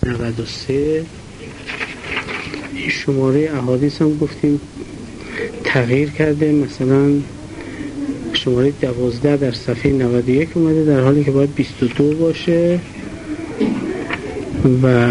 93. این شماره احادیث هم گفتیم تغییر کرده، مثلا شماره 12 در صفحه 91 اومده در حالی که باید 22 باشه و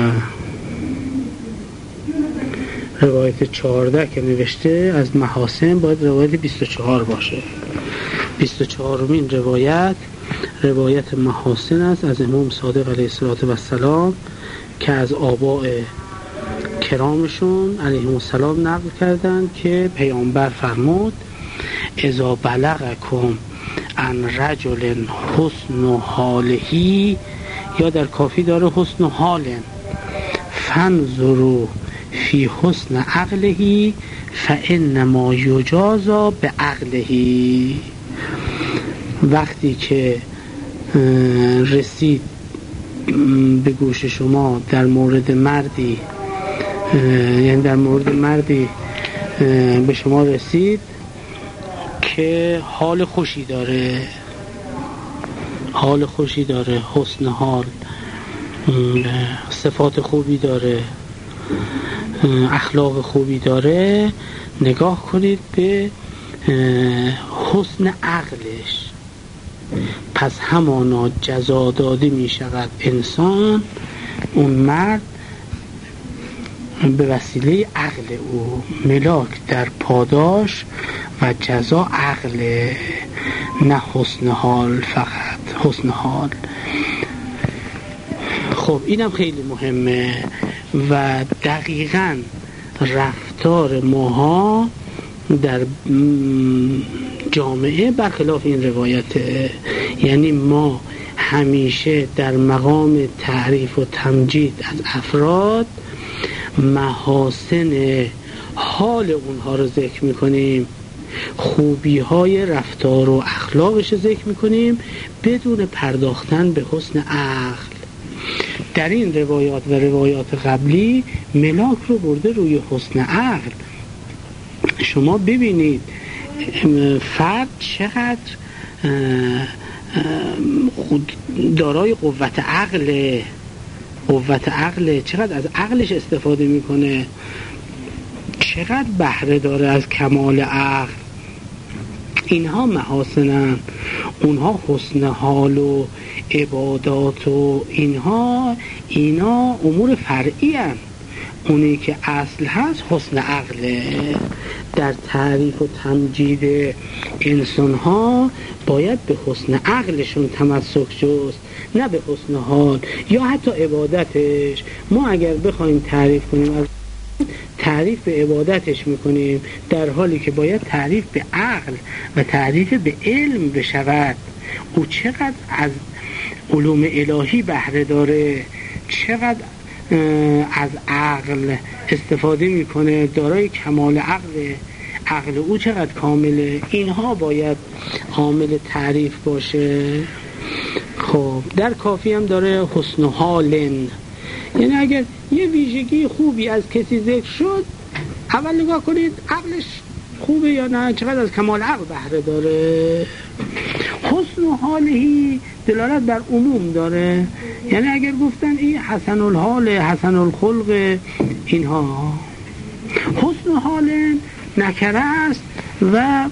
روایت 14 که نوشته از محاسن باید روایت 24 باشه. 24مین روایت محاسن است از امام صادق علیه السلام که از آباء کرامشون علیهم السلام نقل کردند که پیامبر فرمود اذا بلغکم عن رجل حسن حالهی، یا در کافی داره حسن حال، فانظروا فی حسن عقلهی فانما یجازا به عقلهی. وقتی که رسید به گوش شما در مورد مردی، یعنی در مورد مردی به شما رسید که حال خوشی داره، حسن حال، صفات خوبی داره، اخلاق خوبی داره، نگاه کنید به حسن عقلش، پس همانا جزا داده می شود انسان، اون مرد به وسیله عقل او. ملاک در پاداش و جزا عقل، نه حسن حال، فقط حسن حال. خب اینم خیلی مهمه و دقیقاً رفتار ماها در جامعه برخلاف این روایته. یعنی ما همیشه در مقام تعریف و تمجید از افراد محاسن حال اونها رو ذکر میکنیم، خوبی های رفتار و اخلاقش رو ذکر میکنیم بدون پرداختن به حسن عقل. در این روایات و روایات قبلی ملاک رو برده روی حسن عقل. شما ببینید فرد چقدر دارای قوت عقل، چقدر از عقلش استفاده میکنه، چقدر بهره داره از کمال عقل. اینها محاسنن، اونها حسن حال و عبادات و اینا امور فرعی هن. اونی که اصل هست حسن عقله. در تعریف و تمجید انسان ها باید به حسن عقلشون تمسک جست، نه به حسن حال یا حتی عبادتش. ما اگر بخوایم تعریف کنیم از تعریف به عبادتش میکنیم، در حالی که باید تعریف به عقل و تعریف به علم بشود. او چقدر از علوم الهی بهره داره، چقدر از عقل استفاده میکنه، دارای کمال عقل او چقدر کامله. اینها باید عامل تعریف باشه. خب در کافی هم داره حسن حالن، یعنی اگر یه ویژگی خوبی از کسی ذکر شد اول نگاه کنید عقلش خوبه یا نه، چقدر از کمال عقل بهره داره. حسن حالهی دلالت بر عموم داره، یعنی اگر گفتن این حسن الحال، حسن الخلق، اینها حسن حال نکره است و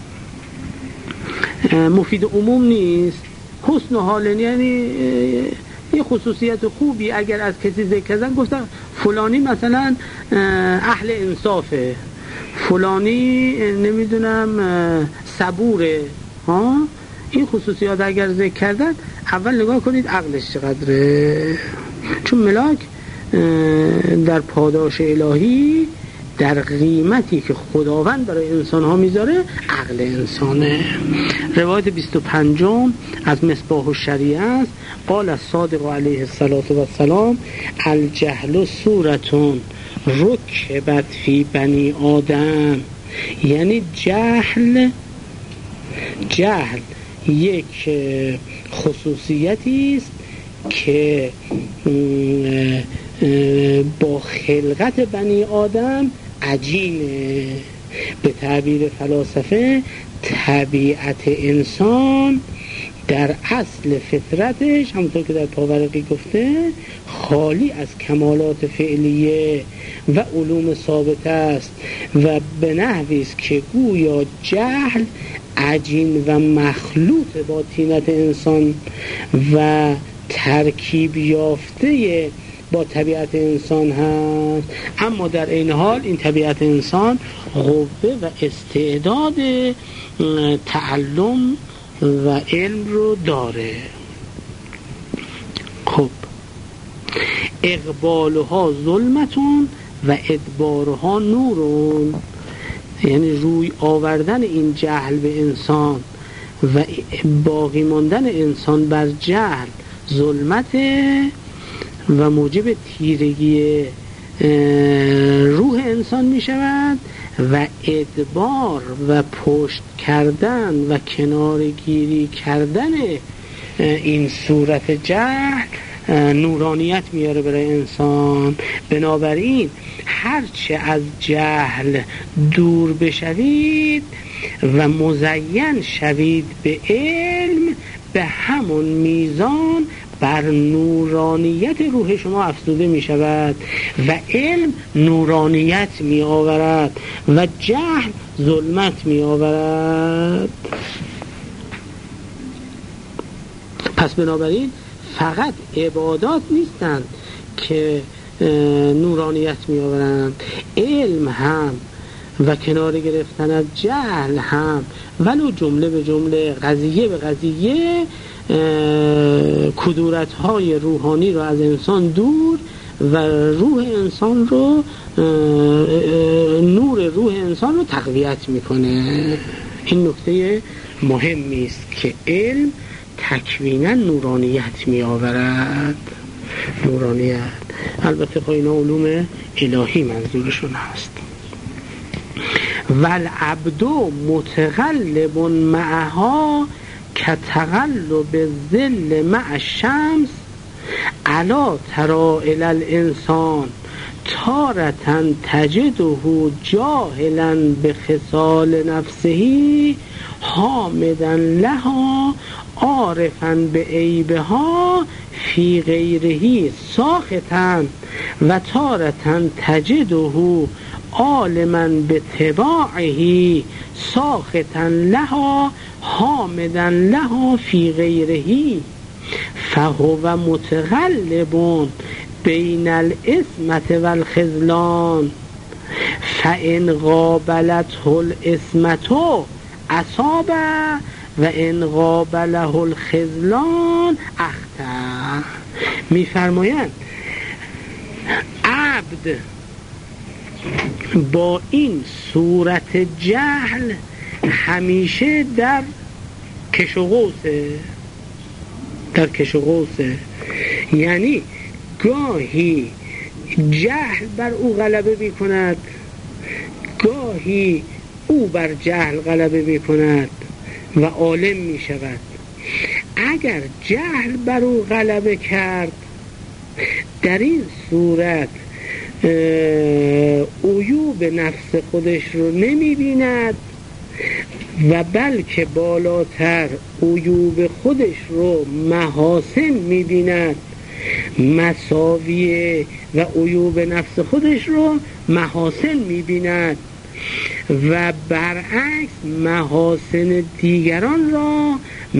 مفید عموم نیست. حسن حال یعنی یه خصوصیت خوبی اگر از کسی ذکر کردن، گفتن فلانی مثلا اهل انصافه، فلانی نمیدونم صبوره، این خصوصیات اگر ذکر کردن اول نگاه کنید عقلش چقدره. چون ملاک در پاداش الهی، در قیمتی که خداوند برای انسان ها میذاره، عقل انسانه. روایت 25 از مصباح الشریعه است. قال الصادق علیه السلام الجهل صورتون رکبت فی بنی آدم. یعنی جهل یک خصوصیتی است که با خلقت بنی آدم عجینه. به تعبیر فلاسفه طبیعت انسان در اصل فطرتش، همونطور که در پاورقی گفته، خالی از کمالات فعلیه و علوم ثابت است و به نحوی است که گویا جهل عجین و مخلوط با طینت انسان و ترکیب یافته با طبیعت انسان هست، اما در این حال این طبیعت انسان قوه و استعداد تعلم و علم رو داره. خب اقبالها ظلمتون و ادبارها نورون، یعنی روی آوردن این جهل به انسان و باقی ماندن انسان بر جهل ظلمت و موجب تیرگی روح انسان می شود و ادبار و پشت کردن و کنارگیری کردن این صورت جهل نورانیت میاره برای انسان. بنابراین هرچه از جهل دور بشوید و مزین شوید به علم، به همون میزان بر نورانیت روح شما افزوده می شود و علم نورانیت می آورد و جهل ظلمت می آورد. پس بنابراین فقط عبادات نیستند که نورانیت می آورند، علم هم و کنار گرفتن از جهل هم، ولو جمله به جمله، قضیه به قضیه، کدورت‌های روحانی رو از انسان دور و روح انسان رو، نور روح انسان رو تقویت میکنه. این نکته مهمی است که علم تکوینا نورانیت می آورد. نورانیت البته خب اینا علوم الهی منظورشون هست. والعبد متغلب معها کتغلب الظل مع الشمس علا ترائل الانسان تارة تجده جاهلا بخصال نفسه حامدا لها عارفا به عیبها فی غیره ساخطا و تارة تجده عالما به طباعه ساخطا لها حامدا لها فی غیره فهو متغلب بین الاسمت والخذلان فان قابلته الاسمت اصاب و ان قابله الخذلان اخطا. میفرمایند عبد با این صورت جهل همیشه در کش و قوسه، در کش و قوسه، یعنی گاهی جهل بر او غلبه می کند، گاهی او بر جهل غلبه می کند و عالم می شود. اگر جهل بر او غلبه کرد، در این صورت عیوب نفس خودش رو نمی بیند و بلکه بالاتر عیوب خودش رو محاسن می بیند، مساویه و عیوب نفس خودش رو محاسن می بیند و برعکس محاسن دیگران را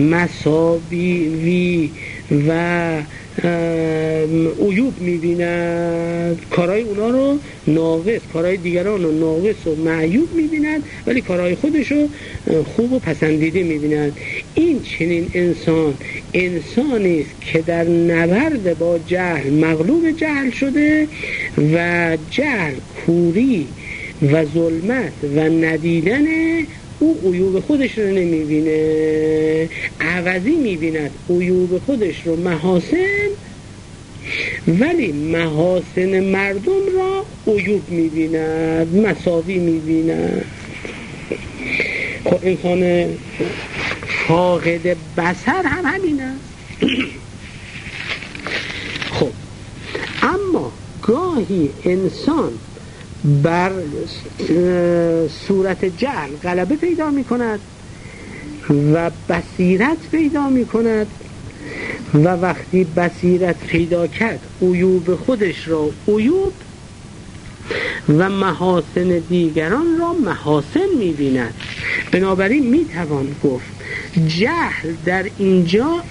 مساوی و عیوب می‌بیند. کارهای اونا رو ناقص، کارهای دیگران رو ناقص و معیوب می‌بیند، ولی کارهای خودش رو خوب و پسندیده می‌بیند. این چنین انسانی است که در نبرد با جهل مغلوب جهل شده و جهل کوری و ظلمت و ندیدن او عیوب خودش رو نمیبینه، عوضی میبیند عیوب خودش رو محاسن، ولی محاسن مردم را عیوب میبیند، مساوی میبیند. خب انسان فاقد بصر هم همین است. خب اما گاهی انسان بر صورت جهل غلبه پیدا می کند و بصیرت پیدا می کند و وقتی بصیرت پیدا کرد عیوب خودش را عیوب و محاسن دیگران را محاسن می‌بیند. بنابراین میتوان گفت جهل در اینجا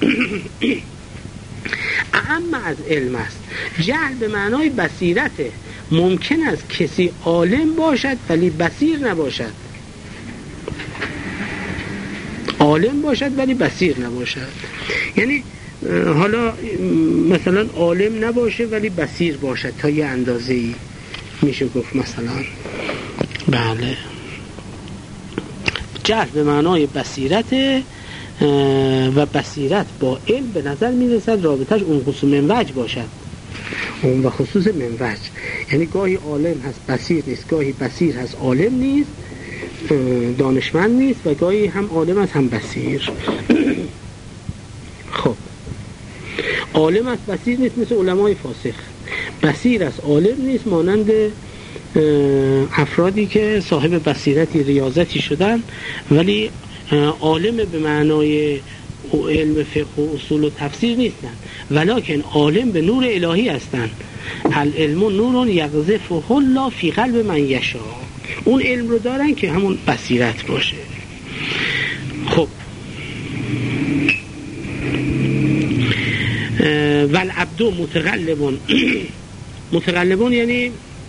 اهم از علم است. جهل به معنای بصیرته. ممکن است کسی عالم باشد ولی بصیر نباشد، عالم باشد ولی بصیر نباشد. یعنی حالا مثلا عالم نباشه ولی بصیر باشد تا یه اندازه‌ای میشه گفت مثلا. بله، جهل به معنای بصیرته و بصیرت با علم به نظر میرسد رابطش اون خصوص منوج باشد، اون و خصوص منوج. یعنی گاهی عالم هست بصیر نیست، گاهی بصیر هست عالم نیست، دانشمند نیست، و گاهی هم عالم هست هم بصیر. خب عالم هست بصیر نیست مثل علمای فاسق، بصیر هست عالم نیست مانند افرادی که صاحب بصیرتی ریاضتی شدن ولی عالم به معنای علم فقه و اصول و تفسیر نیستن، ولکن عالم به نور الهی هستن. العلم نور یقذفه الله فی قلب من یشاء. اون علم رو دارن که همون بصیرت باشه. خب والعبد متغلبون، متغلبون یعنی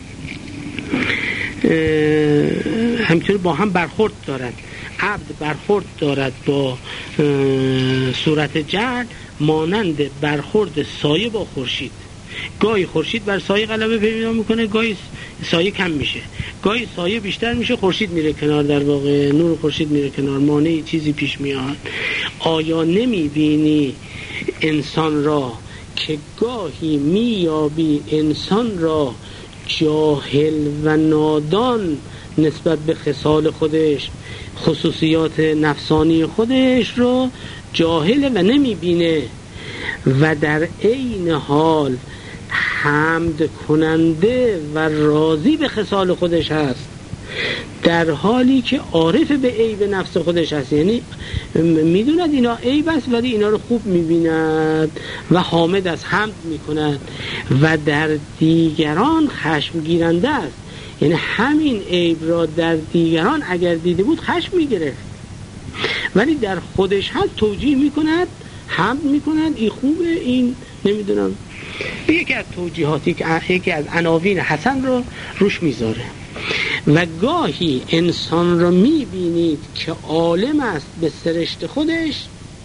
همینطور با هم برخورد دارد. عبد برخورد دارد با صورت جهل مانند برخورد سایه با خورشید. گاهی خورشید بر سایه غلبه پیدا میکنه، گاهی سایه کم میشه، گاهی سایه بیشتر میشه، خورشید میره کنار، در واقع نور خورشید میره کنار، مانعی چیزی پیش میاد. آیا نمیبینی انسان را که گاهی میابی انسان را جاهل و نادان نسبت به خصال خودش، خصوصیات نفسانی خودش رو جاهل و نمیبینه و در عین حال حمد کننده و راضی به خصال خودش هست، در حالی که عارف به عیب نفس خودش هست. یعنی میدوند اینا عیب است ولی اینا رو خوب میبیند و حامد است، حمد میکند و در دیگران خشم گیرنده است. یعنی همین عیب را در دیگران اگر دیده بود خشم میگرفت، ولی در خودش هست توجیه میکند، حمد میکند، این خوبه، این نمیدونم. یکی از توجیهاتی که یکی از عناوین حسن رو روش میذاره. و گاهی انسان رو میبینید که عالم است به سرشت خودش،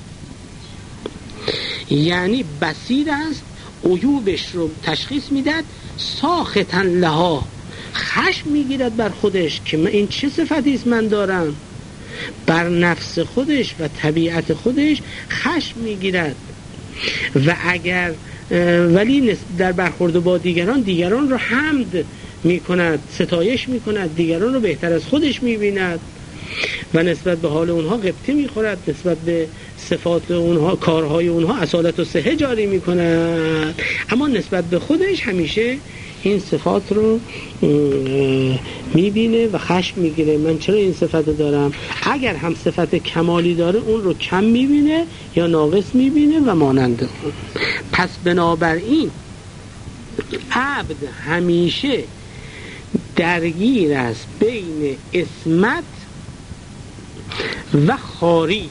یعنی بصیر است، عیوبش رو تشخیص میداد، ساختا لها، خشم میگیرد بر خودش که این چه صفتی است من دارم، بر نفس خودش و طبیعت خودش خشم میگیرد. و اگر ولی در برخورد با دیگران رو حمد میکند، ستایش میکند، دیگران رو بهتر از خودش میبیند و نسبت به حال اونها غبطه میخورد، نسبت به صفات اونها، کارهای اونها اصالت و صحه جاری میکند، اما نسبت به خودش همیشه این صفات رو میبینه و خشم میگیره. من چرا این صفت رو دارم؟ اگر هم صفت کمالی داره اون رو کم میبینه یا ناقص میبینه و مانند اون. پس بنابراین عبد همیشه درگیر است بین عصمت و خاری.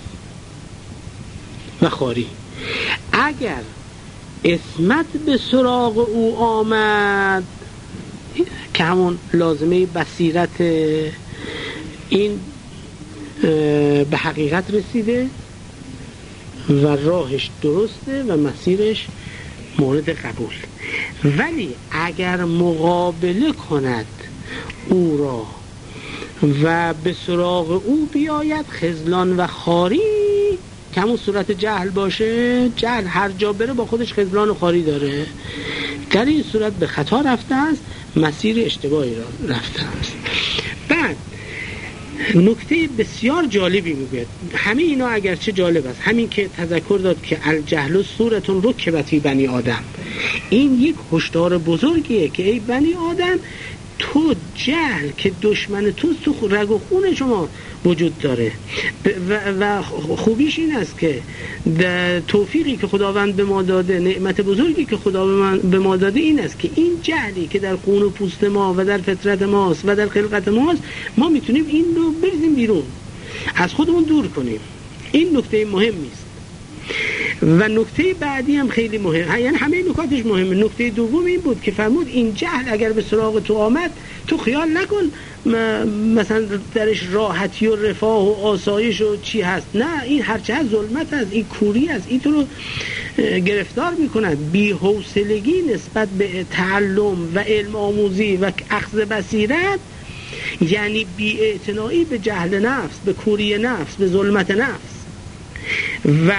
اگر عصمت به سراغ او آمد که همون لازمه بصیرت، این به حقیقت رسیده و راهش درسته و مسیرش مورد قبول. ولی اگر مقابله کند او را و به سراغ او بیاید خذلان و خاری، که همون صورت جهل باشه، جهل هر جا بره با خودش خذلان و خاری داره، در این صورت به خطا رفته است، مسیر اشتباهی را رفته است. بعد نکته بسیار جالبی میگوید. همه اینا اگرچه جالب است، همین که تذکر داد که الجهل صورتون رکبت فی بنی آدم، این یک هشدار بزرگیه که ای بنی آدم تو جهل که دشمن توست تو رگ و خون شما وجود داره و خوبیش این است که توفیقی که خداوند به ما داده، نعمت بزرگی که خدا به ما داده این است که این جهلی که در خون و پوست ما و در فطرت ماست و در خلقت ماست، ما میتونیم این رو بریزیم بیرون، از خودمون دور کنیم. این نکته مهمی است. و نکته بعدی هم خیلی مهم، یعنی همه نکاتش مهمه. نکته دوم این بود که فرمود این جهل اگر به سراغ تو آمد، تو خیال نکن مثلا درش راحتی و رفاه و آسایش و چی هست. نه، این هرچه هست ظلمت هست، این کوری هست، این تو رو گرفتار میکند. بی‌حوصلگی نسبت به تعلم و علم آموزی و اخذ بصیرت یعنی بی‌اعتنایی به جهل نفس، به کوری نفس، به ظلمت نفس. و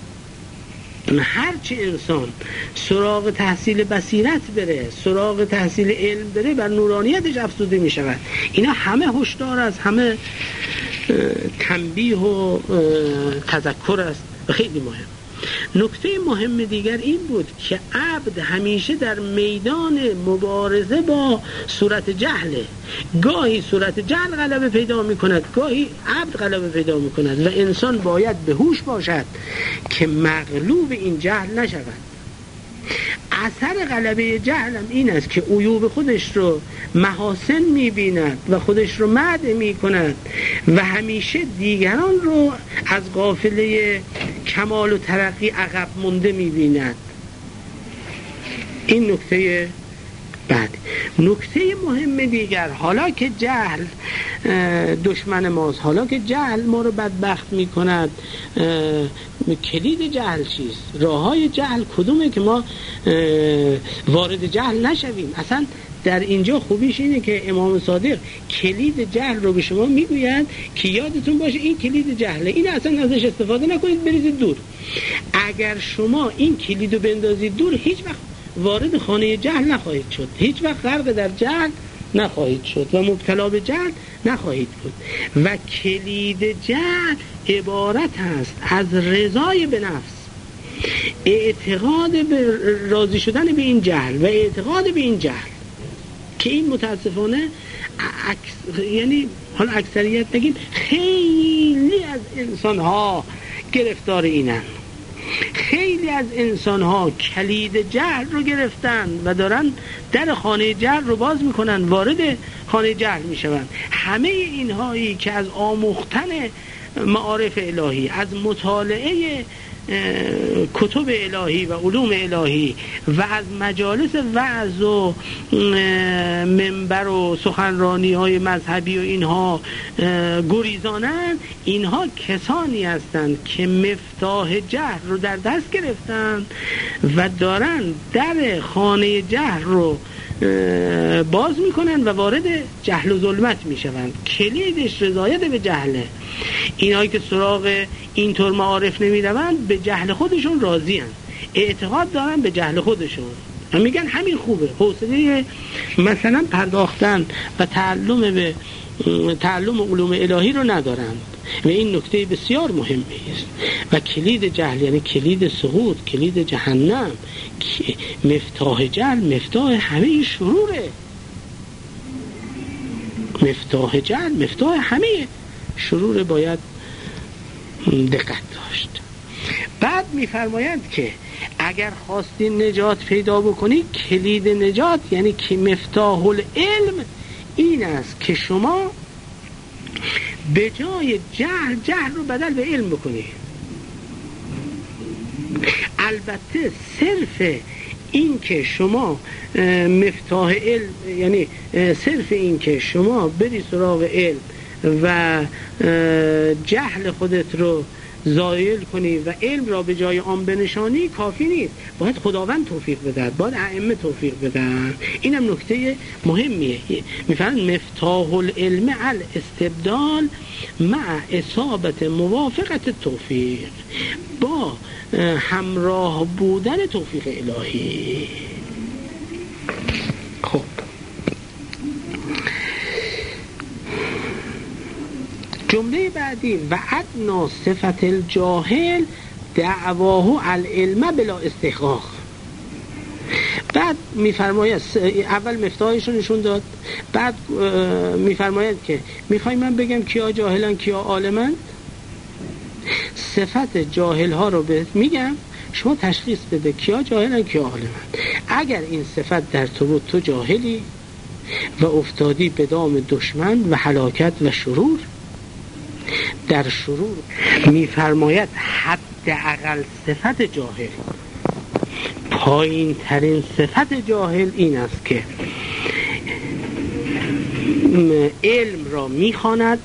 هرچی انسان سراغ تحصیل بصیرت بره، سراغ تحصیل علم بره، بر نورانیتش افزوده می شود. اینا همه هشدار است، همه تنبیه و تذکر است و خیلی مهم. نکته مهم دیگر این بود که عبد همیشه در میدان مبارزه با صورت جهله. گاهی صورت جهل غلبه پیدا می کند، گاهی عبد غلبه پیدا می کند و انسان باید به هوش باشد که مغلوب این جهل نشود. اثر غلبه جهل هم این است که عیوب خودش رو محاسن می‌بیند و خودش رو مدح می‌کند و همیشه دیگران رو از قافله کمال و ترقی عقب مونده می‌بیند. این نکته بعد. نکته مهم دیگر، حالا که جهل دشمن ماست، حالا که جهل ما رو بدبخت می‌کند، کلید جهل چیست؟ راه‌های جهل کدومه که ما وارد جهل نشویم؟ اصلا در اینجا خوبیش اینه که امام صادق کلید جهل رو به شما میگوید که یادتون باشه این کلید جهله، این اصلا ازش استفاده نکنید، بریزید دور. اگر شما این کلید رو بندازید دور، هیچ وقت وارد خانه جهل نخواهید شد، هیچ وقت غرق در جهل نخواهید شد و مبتلا به جهل نخواهید بود. و کلید جهل عبارت است از رضای به نفس، اعتقاد به راضی شدن به این جهل و اعتقاد به این جهل که این متاسفانه یعنی حالا اکثریت نگیم، خیلی از انسان ها گرفتار اینن. خیلی از انسان ها کلید جهل رو گرفتن و دارن در خانه جهل رو باز میکنن، وارد خانه جهل میشون. همه اینهایی که از آموختن معارف الهی، از مطالعه کتب الهی و علوم الهی و از مجالس وعظ و منبر و سخنرانی های مذهبی و اینها گریزانن، اینها کسانی هستند که مفتاح جهل رو در دست گرفتن و دارن در خانه جهل رو باز میکنن و وارد جهل و ظلمت میشوند. کلیدش رضایت به جهله. اینایی که سراغ اینطور معارف نمیروند به جهل خودشون راضی هستند، اعتقاد دارن به جهل خودشون و میگن همین خوبه، حوصله مثلا پرداختن و تعلم علوم الهی رو ندارند. و این نکته بسیار مهمی است. و کلید جهل یعنی کلید سقوط، کلید جهنم، مفتاح جهل مفتاح همه شروره. مفتاح جهل مفتاح همه شرور، باید دقت داشت. بعد میفرمایند که اگر خواستی نجات پیدا بکنی، کلید نجات یعنی که مفتاح العلم این است که شما به جای جهل رو بدل به علم بکنی. البته صرف این که شما مفتاح علم یعنی صرف این که شما بری سراغ علم و جهل خودت رو زایل کنی و علم را به جای آن بنشانی کافی نیست. باید خداوند توفیق بده، باید ائمه توفیق بدن. اینم نکته مهمیه. میفهمن مفتاح العلم الاستبدال مع اصابت موافقت توفیق، با همراه بودن توفیق الهی. خب جمله بعدی و ادنا صفت الجاهل دعواه العلم بلا استحقاق. بعد بعد میفرماید اول مفتاحش رو نشون داد، بعد میفرماید که میخوای من بگم کیا جاهلن کیا عالمن؟ صفت جاهل ها رو میگم، شما تشخیص بده کیا جاهلن کیا عالمن. اگر این صفت در تو بود تو جاهلی و افتادی به دام دشمن و هلاکت و شرور. در شرور میفرماید حداقل صفت جاهل، پایین ترین صفت جاهل این است که علم را میخواند،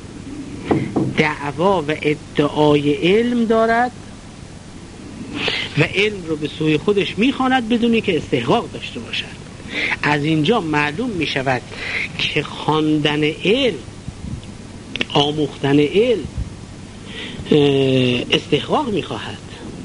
دعوا و ادعای علم دارد و علم رو به سوی خودش میخواند بدونی که استحقاق داشته باشد. از اینجا معلوم میشود که خواندن علم، آموختن علم استحقاق میخواهد.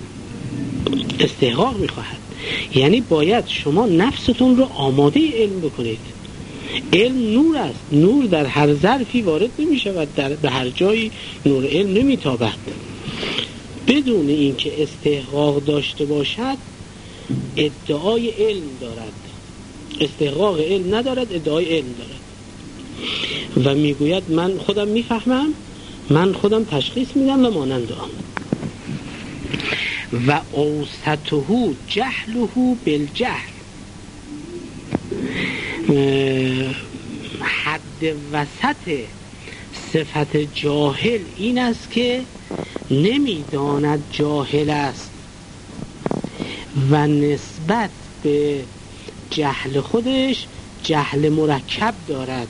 یعنی باید شما نفستون رو آماده علم بکنید. علم نور است، نور در هر ظرفی وارد نمی شود، به هر جایی نور علم نمی تابد. بدون اینکه استحقاق داشته باشد ادعای علم دارد، استحقاق علم ندارد، ادعای علم دارد و میگوید من خودم میفهمم، من خودم تشخیص میدم و مانند آن. و اوسطه جهله بالجهل، حد وسط صفت جاهل این است که نمیداند جاهل است و نسبت به جهل خودش جهل مرکب دارد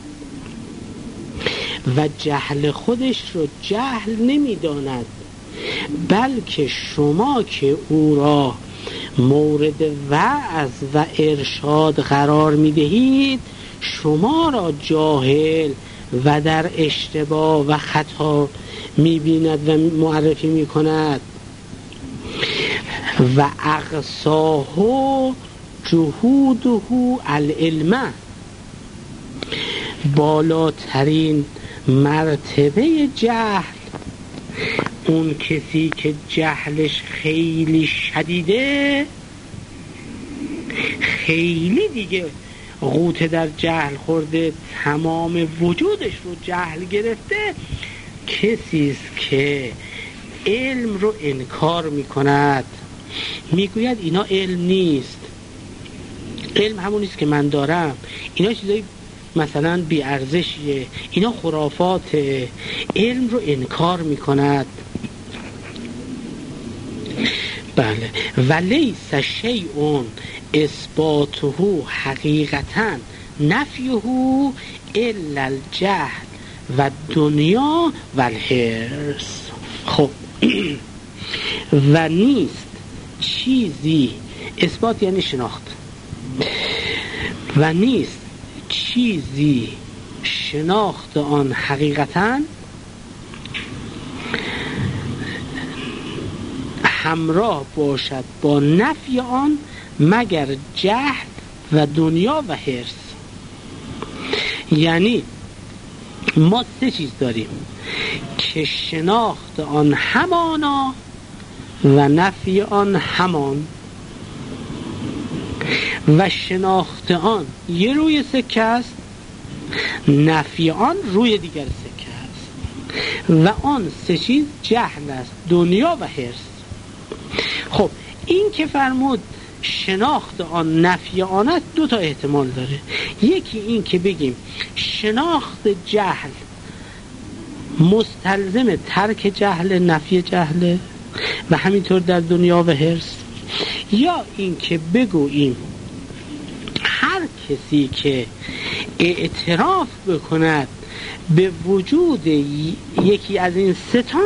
و جهل خودش رو جهل نمیداند، بلکه شما که او را مورد وعظ و ارشاد قرار میدهید شما را جاهل و در اشتباه و خطا میبیند و معرفی میکند. و اقصاه جهوده العلم، بالاترین مرتبه جهل اون کسی که جهلش خیلی شدیده، خیلی دیگه غوطه در جهل خورده، تمام وجودش رو جهل گرفته، کسی است که علم رو انکار میکند، میگوید اینا علم نیست، علم همون نیست که من دارم، اینا چیزایی مثلا بی ارزشیه، اینا خرافاته، علم رو انکار میکند. بله. ولیس شیء اثباته حقیقتا نفیه الا الجهل و دنیا و الحرص. خب و نیست چیزی، اثبات یعنی شناخت، و نیست چیزی شناخت آن حقیقتا همراه باشد با نفی آن مگر جهل و دنیا و حرص. یعنی ما سه چیز داریم که شناخت آن همانا و نفی آن همان، و شناخت آن یه روی سکه است، نفی آن روی دیگر سکه است، و آن سه چیز جهل است، دنیا و حرص. خب این که فرمود شناخت آن نفی آن است دو تا احتمال داره. یکی این که بگیم شناخت جهل مستلزم ترک جهل، نفی جهل، و همینطور در دنیا و حرص. یا این که بگوییم هر کسی که اعتراف بکند به وجود یکی از این سه تا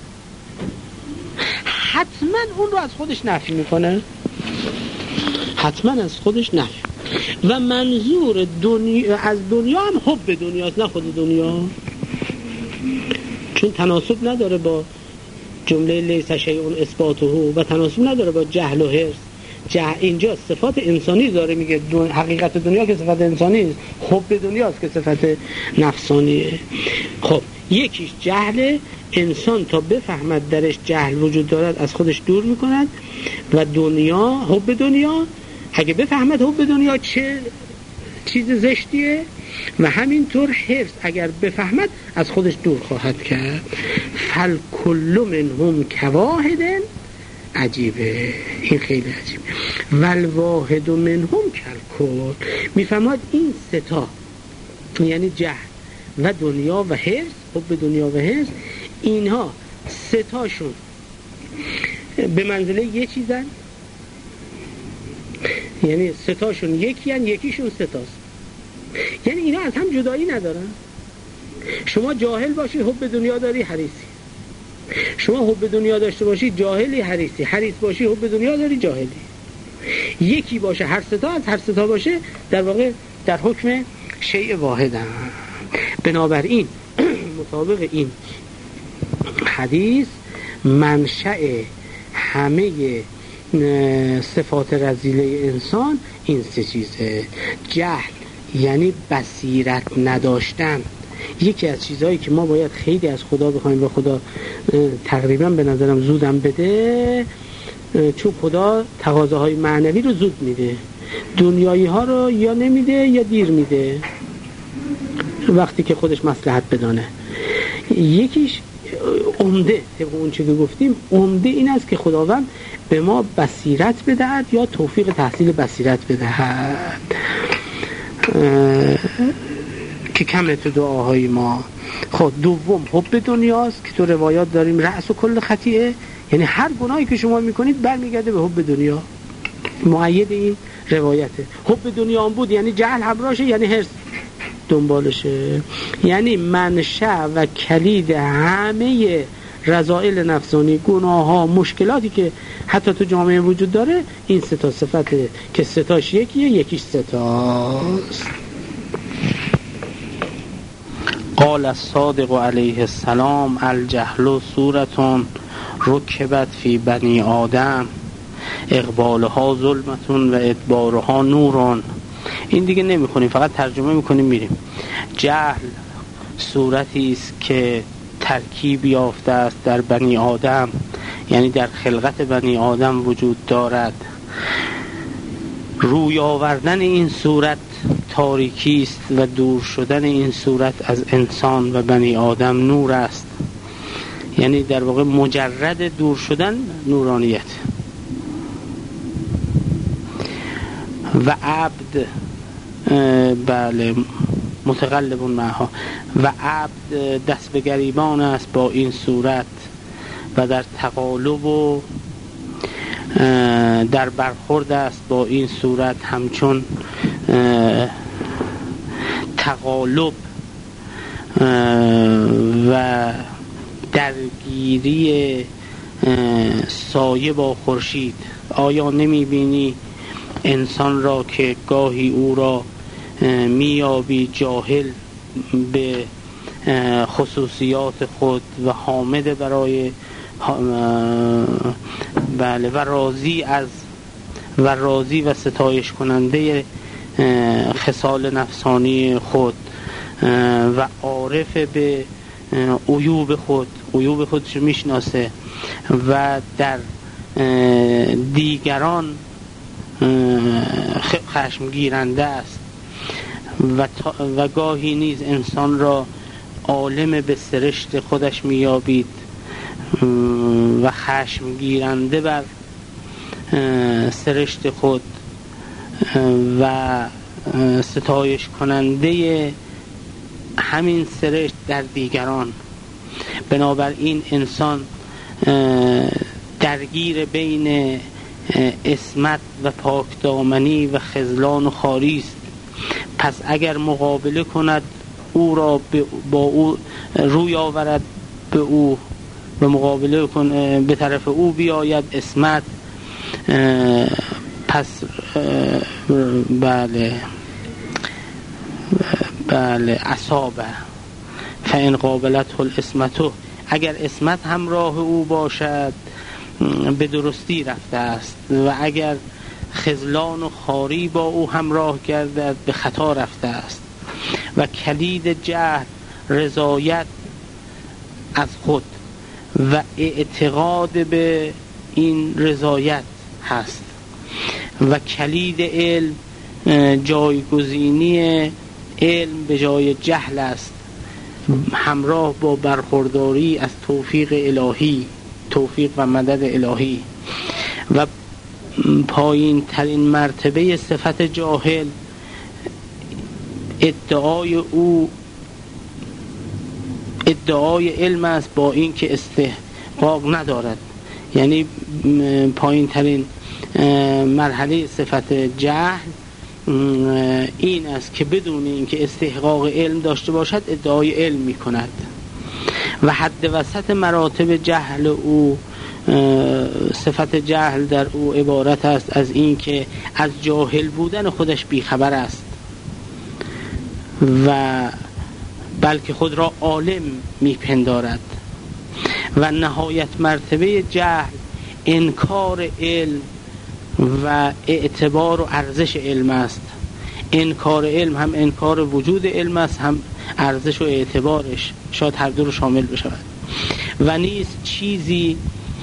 حتما اون رو از خودش نفی میکنه، حتما از خودش نفی. و منظور دنیا از دنیا هم حب دنیاست، نه خود دنیا، چون تناسب نداره با جمله لیس شیء اثباته و تناسب نداره با جهل و حرص. اینجا صفات انسانی داره میگه، حقیقت دنیا که صفت انسانی است، حب دنیاست که صفت نفسانیه. خب یکیش جهل، انسان تا بفهمد درش جهل وجود دارد از خودش دور میکند، و دنیا، حب دنیا اگه بفهمد حب دنیا چه چیز زشتیه، و همینطور حرص اگر بفهمد از خودش دور خواهد کرد. فالکل منهم کواحد عجیبه، این خیلی عجیبه. والواحد منهم کالکل. میفهمد این ستا، یعنی جهل و دنیا و حرص، حب دنیا و حرص، اینها ستاشون به منزله یه چیزن، یعنی ستاشون یکی هن، یکیشون ستاست، یعنی اینا از هم جدایی ندارن. شما جاهل باشی حب دنیا داری حریصی، شما حب دنیا داشته باشی جاهلی حریصی، حریص باشی حب دنیا داری جاهلی. یکی باشه هر ستا، از هر ستا باشه در واقع در حکم شیء واحد هم. بنابراین مطابق این حدیث منشأ همه صفات رذیله انسان این سه چیزه. جهل یعنی بصیرت نداشتن، یکی از چیزهایی که ما باید خیلی از خدا بخوایم و خدا تقریبا به نظرم زودم بده، چون خدا تقاضاهای معنوی رو زود میده، دنیایی ها رو یا نمیده یا دیر میده وقتی که خودش مصلحت بدانه. یکیش عمده، طبق اون چیزی که گفتیم، عمده این است که خداوند به ما بصیرت بدهد یا توفیق تحصیل بصیرت بدهد که کمه تو دعاهای ما. خب دوم حب دنیاست که تو روایات داریم رأس و کل خطیئه، یعنی هر گناهی که شما میکنید برمیگرده به حب دنیا، مؤید این روایته. حب دنیا هم بود یعنی جهل همراهشه، یعنی حرص دنبالشه، یعنی منشأ و کلید همه رذائل نفسانی، گناه ها، مشکلاتی که حتی تو جامعه وجود داره، این سه تا صفته که سه تاش یکیه، یکیش سه تاست. قال الصادق علیه السلام الجهل صورتون رکبت فی بنی آدم اقبالها ظلمتون و ادبارها نورون. این دیگه نمیخونیم، فقط ترجمه میکنیم میریم. جهل صورتی است که ترکیب یافته است در بنی آدم، یعنی در خلقت بنی آدم وجود دارد. روی آوردن این صورت تاریکی است و دور شدن این صورت از انسان و بنی آدم نور است، یعنی در واقع مجرد دور شدن نورانیت. و عبد بله متقلب معها، و عبد دست به گریبان است با این صورت و در تقالب و در برخورد است با این صورت، همچون تقالب و درگیری سایه با خورشید. آیا نمی بینی انسان را که گاهی او را میابی جاهل به خصوصیات خود و حامد برای بله و راضی و ستایش کننده خصال نفسانی خود و عارف به عیوب خودش میشناسه و در دیگران خشم گیرنده است و گاهی نیز انسان را عالم به سرشت خودش میابید و خشم گیرنده بر سرشت خود و ستایش کننده همین سرشت در دیگران. بنابراین انسان درگیر بین عصمت و پاکدامنی و خذلان و خواری است. پس اگر مقابله کند او را با او روی آورد به او و مقابله به طرف او بیاید عصمت، پس بله اصابه فان قابلته العصمت، اگر عصمت همراه او باشد به درستی رفته است و اگر خذلان و خواری با او همراه گردد به خطا رفته است. و کلید جهل رضایت از خود و اعتقاد به این رضایت هست و کلید علم جایگزینی علم به جای جهل است، همراه با برخورداری از توفیق الهی، توفیق و مدد الهی. و پایین ترین مرتبه صفت جاهل ادعای علم است با این که استحقاق ندارد. یعنی پایین ترین مرحله صفت جهل این است که بدون اینکه استحقاق علم داشته باشد ادعای علم می کند. و حد وسط مراتب جهل او، صفت جهل در او عبارت است از این که از جاهل بودن خودش بیخبر است و بلکه خود را عالم میپندارد. و نهایت مرتبه جهل انکار علم و اعتبار و ارزش علم است. انکار علم هم انکار وجود علم است، هم ارزش و اعتبارش، شاید هر دو رو شامل بشود. و نیست چیزی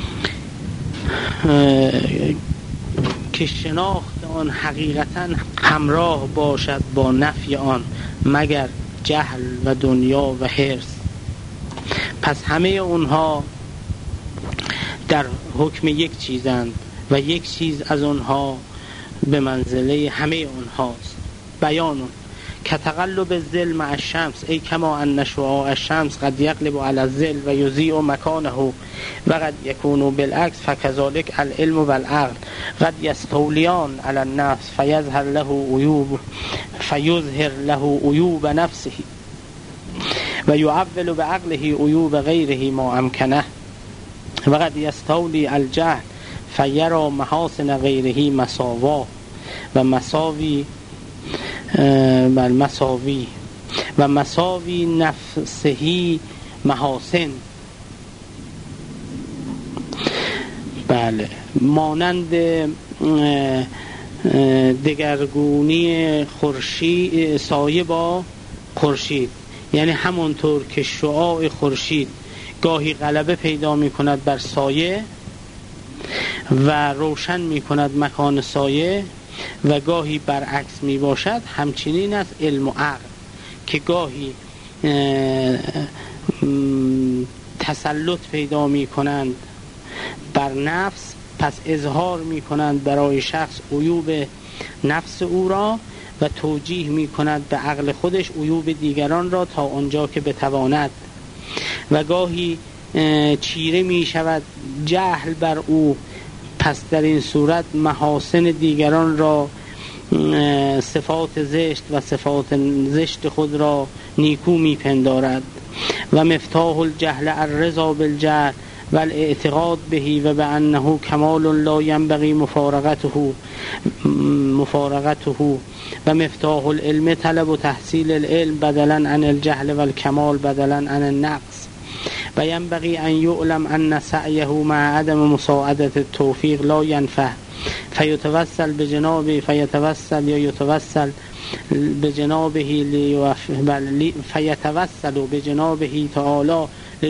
که شناخت آن حقیقتا همراه باشد با نفی آن مگر جهل و دنیا و حرص. پس همه اونها در حکم یک چیزند و یک چیز از اونها به منزله همه اونهاست. بیانون کتقلب الظل مع الشمس ای کما ان شعاع الشمس قد یغلب علی الظل و یضیع مکانه و قد یکون بالعکس فکذلک العلم والعقل قد یستولیان علی النفس فیظهر له عیوب نفسه و یعول بعقله عیوب غیره ما امکنه و قد یستولی الجهل فیرى محاسن غیره مساوا و مساوی و مساوی نفسهی محاسن. بله، مانند دگرگونی خورشید سایه با خورشید، یعنی همونطور که شعاع خورشید گاهی غلبه پیدا می کند بر سایه و روشن می کند مکان سایه و گاهی برعکس می باشد، همچنین است علم و عقل که گاهی تسلط پیدا می کنند بر نفس، پس اظهار می کنند برای شخص عیوب نفس او را و توجیه می کند به عقل خودش عیوب دیگران را تا آنجا که بتواند، و گاهی چیره می شود جهل بر او، پس در این صورت محاسن دیگران را، صفات زشت و صفات زشت خود را نیکو می پندارد. و مفتاح الجهل الرضا بالجهل و الاعتقاد بهی و بانه کمال لا ينبغي مفارقته و مفتاح العلم طلب و تحصیل العلم بدلا عن الجهل و الکمال بدلا عن النقص و ينبغي ان يعلم ان سعيه مع عدم مساعدة التوفيق لا ينفع فيتوسل بجنابه فيتوسل بجنابه تعالى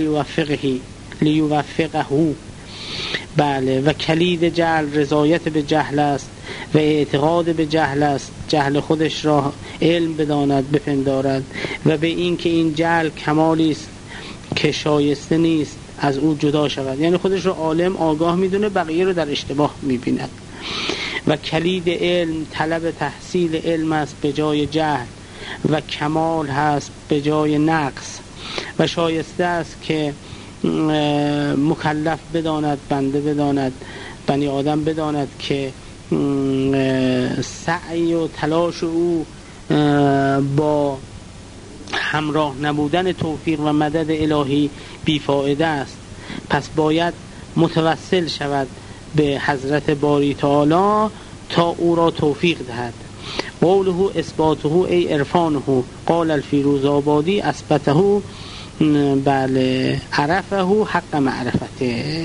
لیوفقه. بله، و کلید جهل رضایت به جهل است و اعتقاد به جهل است، جهل خودش را علم بداند بپندارد و به این که این جهل کمالی است که شایسته نیست از او جدا شود، یعنی خودش را عالم آگاه میدونه، بقیه رو در اشتباه میبیند. و کلید علم طلب تحصیل علم است به جای جهل و کمال هست به جای نقص و شایسته است که مکلف بداند، بنده بداند، بنی آدم بداند که سعی و تلاش او با همراه نبودن توفیق و مدد الهی بیفایده است، پس باید متوسل شود به حضرت باری تعالی تا او را توفیق دهد. قوله اثباته ای عرفانه قال الفیروزآبادی اثبته بله عرفه حق معرفته.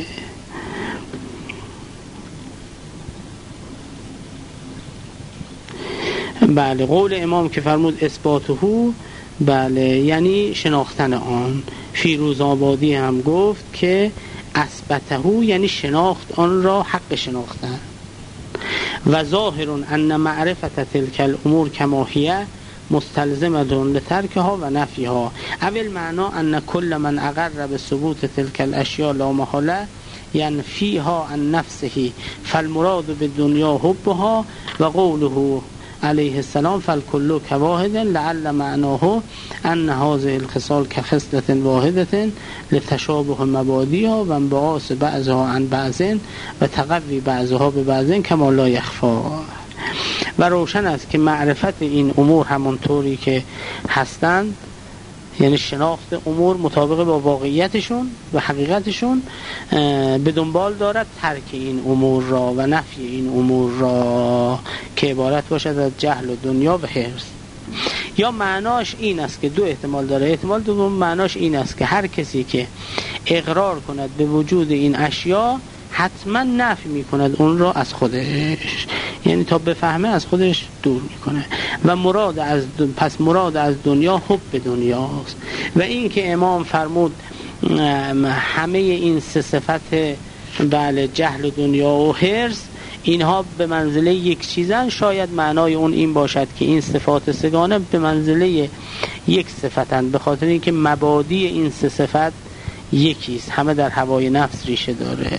بله، قول امام که فرمود اثباته بله یعنی شناختن آن. فیروزآبادی هم گفت که اثبته یعنی شناخت آن را حق شناختن. و ظاهر ان معرفت تلک الامور کما هی مستلزمه لترکها و نفیها. اول معنا ان کل من اقر بثبوت تلک الاشیاء لا محاله ینفیها عن نفسه فالمراد بالدنیا حبها و قوله علیه السلام فالکل کواحد لعل معناه ان هذه الخصال كخصلة واحدة لتشابه مبادئها و انبعاث بعضها عن بعض و تقوی بعضها به بعض کما لا یخفی. و روشن است که معرفت این امور همونطوری که هستند، یعنی شناخت امور مطابق با واقعیتشون و حقیقتشون، به دنبال دارد ترک این امور را و نفی این امور را که عبارت باشد از جهل و دنیا و حرص. یا معناش این است که دو احتمال داره. احتمال دوم معناش این است که هر کسی که اقرار کند به وجود این اشیاء حتما نفی میکند اون را از خودش، یعنی تا بفهمه از خودش دور میکنه. و مراد از دنیا حب دنیاست. و این که امام فرمود همه این سه صفت جهل و دنیا و حرص اینها به منزله یک چیزن، شاید معنای اون این باشد که این صفات سگانه به منزله یک صفتن، به خاطر اینکه مبادی این سه صفت یکیست، همه در هوای نفس ریشه داره.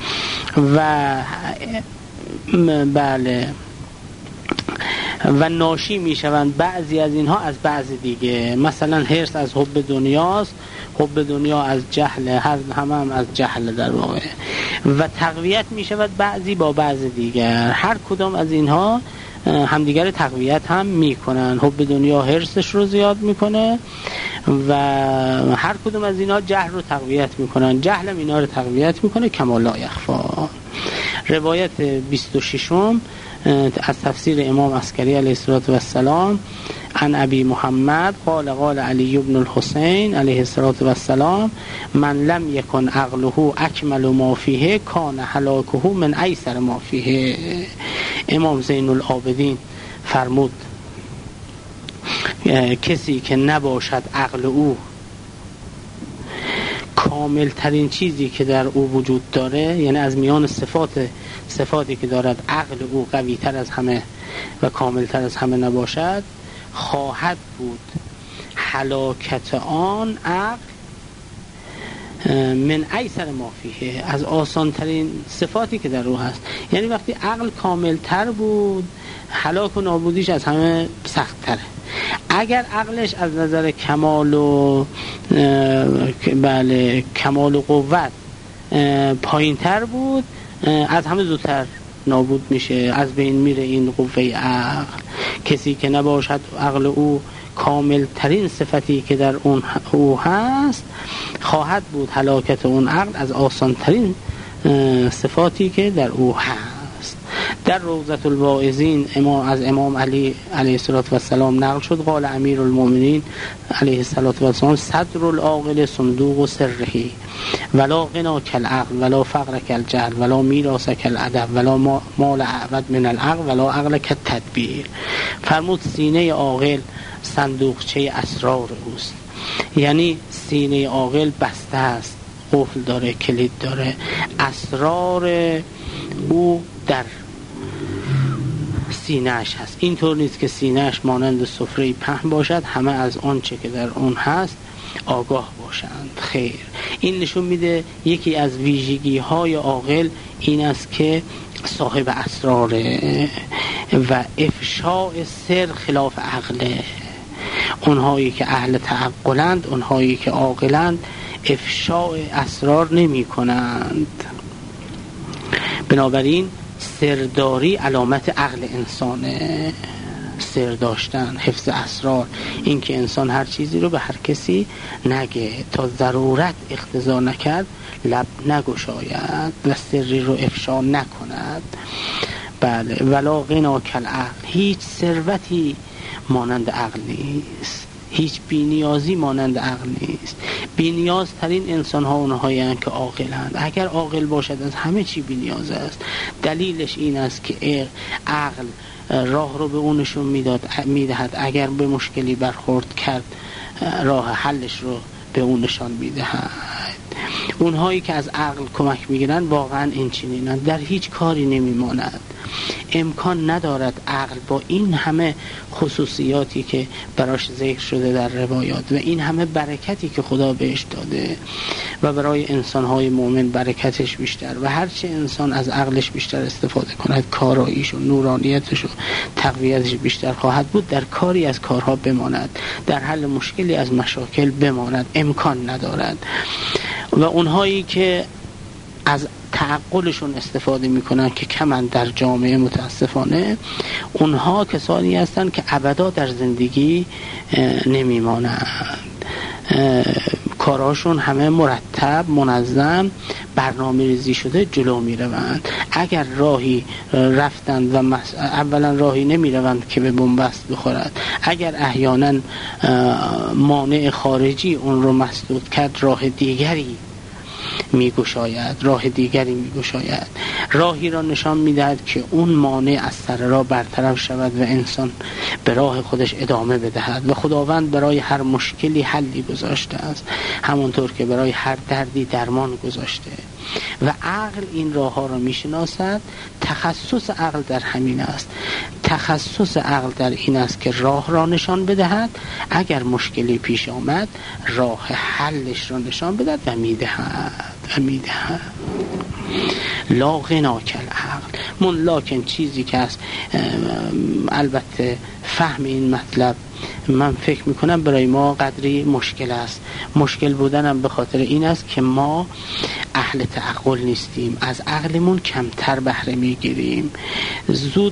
و ناشی میشوند بعضی از اینها از بعضی دیگه. مثلا حرص از حب دنیاست، حب دنیا از جهل، هم از جهل در واقع. و تقویت میشود بعضی با بعضی دیگر، هر کدام از اینها همدیگر تقویت هم میکنن. حب دنیا حرصش رو زیاد میکنه و هر کدوم از اینها جهل رو تقویت میکنن، جهل هم اینا رو تقویت میکنه کما لا یخفی. روایت 26 از تفسیر امام عسکری علیه السلام عن ابی محمد قال قال علی بن الحسین علیه السلام من لم یکن عقله اکمل ما فیه کان هلاکه من ایسر ما فیه. امام زین العابدین فرمود کسی که نباشد عقل او کامل ترین چیزی که در او وجود داره، یعنی از میان صفاتی که دارد عقل او قوی تر از همه و کامل تر از همه نباشد، خواهد بود هلاکت آن عقل من ایسر ما فیه، از آسان ترین صفاتی که در او هست. یعنی وقتی عقل کامل تر بود هلاک و نابودیش از همه سخت تره. اگر عقلش از نظر کمال و قوت پایین تر بود از همه زودتر نابود میشه، از بین میره این قوه عقل. کسی که نباشد عقل او کامل ترین صفتی که در اون او هست، خواهد بود هلاکت اون عقل از آسان ترین صفاتی که در او هست. در روضة الواعظین از امام علی علیه السلام نقل شد قال امیر المؤمنین علیه السلام صدر العاقل صندوق سره ولا غنا کالعقل ولا فقر کالجهل ولا میراث کالادب ولا مال اعبد من العقل ولا عقل کالتدبیر. فرمود سینه عاقل صندوقچه اسرار اوست، یعنی سینه عاقل بسته است، قفل داره، کلید داره، اسرار او در سینه‌اش هست. اینطور نیست که سینه‌اش مانند سفره پهن باشد، همه از آنچه که در اون هست آگاه باشند. خیر، این نشون میده یکی از ویژگی‌های عاقل این است که صاحب اسراره و افشاء سر خلاف عقله. اونهایی که اهل تعقلند، اونهایی که عاقلند، افشاء اسرار نمی کنند. بنابراین سرداری علامت عقل انسانه، سر داشتن، حفظ اسرار، این که انسان هر چیزی رو به هر کسی نگه، تا ضرورت اقتضا نکرد لب نگشاید و سری رو افشا نکند. بله، ولا غنا کالعقل، هیچ ثروتی مانند عقل نیست، هیچ بی‌نیازی مانند عقل نیست. بی‌نیازترین انسان ها اونهایی هستند که عاقلند. اگر عاقل باشد از همه چی بی‌نیاز است. دلیلش این است که عقل راه رو به اون نشون میدهد، اگر به مشکلی برخورد کرد راه حلش رو به اون نشان میدهد. اونهایی که از عقل کمک میگیرن واقعا این چنینند، در هیچ کاری نمیماند. امکان ندارد عقل با این همه خصوصیاتی که براش ذکر شده در روایات و این همه برکتی که خدا بهش داده و برای انسان‌های مؤمن برکتش بیشتر و هرچه انسان از عقلش بیشتر استفاده کند کاراییش و نورانیتش و تقویتش بیشتر خواهد بود، در کاری از کارها بماند، در حل مشکلی از مشاکل بماند، امکان ندارد. و اونهایی که از تعقلشون استفاده میکنن که کمن در جامعه متاسفانه، اونها کسانی هستن که ابدا در زندگی نمیمانند. کاراشون همه مرتب، منظم، برنامه ریزی شده جلو می روند. اگر راهی رفتند و اولا راهی نمی روند که به بنبست بخورد، اگر احیانا مانع خارجی اون رو مسدود کرد، راه دیگری می گشاید. راهی را نشان می دهد که اون مانع از سر راه برطرف شود و انسان به راه خودش ادامه بدهد. و خداوند برای هر مشکلی حلی گذاشته است، همونطور که برای هر دردی درمان گذاشته. و عقل این راه ها را می شناسد. تخصص عقل در همین است. تخصص عقل در این است که راه را نشان بدهد، اگر مشکلی پیش آمد راه حلش را نشان بدهد و می دهد. لا غنا کالعقل. لکن چیزی که است، البته فهم این مطلب من فکر میکنم برای ما قدری مشکل است. مشکل بودنم به خاطر این است که ما اهل تعقل نیستیم، از عقلمون کمتر بهره میگیریم. زود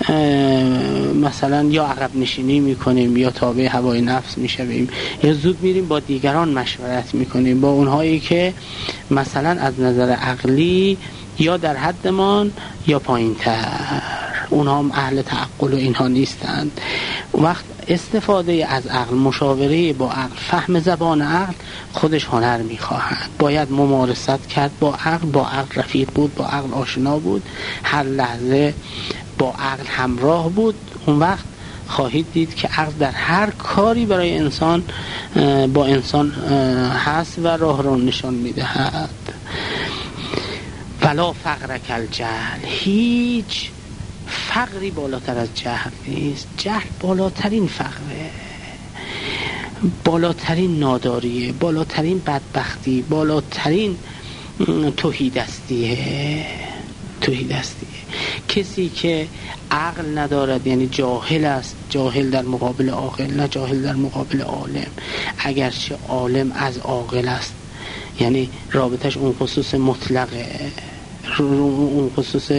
مثلا یا عقب نشینی میکنیم یا تابع هوای نفس میشویم، یا زود میریم با دیگران مشورت میکنیم، با اونهایی که مثلا از نظر عقلی یا در حدمان یا پایین تر. اونها هم اهل تعقل و اینها نیستند. وقت استفاده از عقل، مشاوره با عقل، فهم زبان عقل خودش هنر میخواهد. باید ممارست کرد با عقل رفیق بود، با عقل آشنا بود، هر لحظه با عقل همراه بود. اون وقت خواهید دید که عقل در هر کاری برای انسان با انسان هست و راه رو نشان میدهد. ولا فقر کالجهل. هیچ فقری بالاتر از جهل نیست. جهل بالاترین فقره، بالاترین ناداریه، بالاترین بدبختی، بالاترین تهیدستیه. کسی که عقل ندارد یعنی جاهل است. جاهل در مقابل عاقل، نه جاهل در مقابل عالم. اگرچه عالم از عاقل است، یعنی رابطش اون خصوص مطلقه، اون خصوص